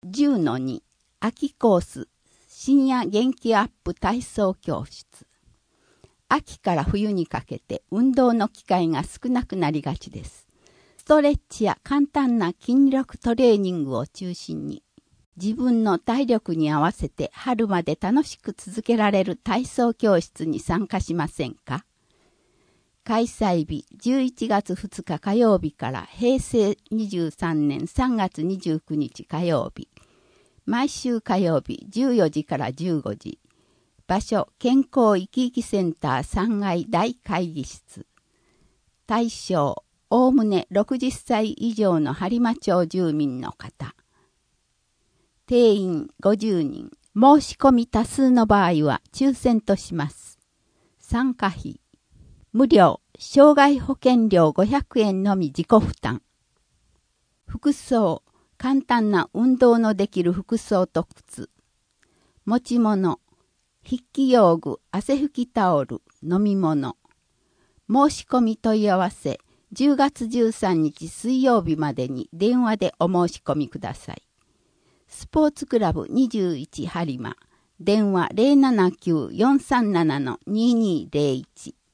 10-2秋コース深夜元気アップ体操教室。秋から冬にかけて運動の機会が少なくなりがちです。ストレッチや簡単な筋力トレーニングを中心に自分の体力に合わせて春まで楽しく続けられる体操教室に参加しませんか？開催日11月2日火曜日から平成23年3月29日火曜日。毎週火曜日14時から15時。場所、健康生き生きセンター3階大会議室。対象、おおむね60歳以上の播磨町住民の方。定員50人。申し込み多数の場合は抽選とします。参加費。無料、障害保険料500円のみ自己負担。服装、簡単な運動のできる服装と靴。持ち物、筆記用具、汗拭きタオル、飲み物。申し込み問い合わせ、10月13日水曜日までに電話でお申し込みください。スポーツクラブ21播磨。電話 079-437-2201。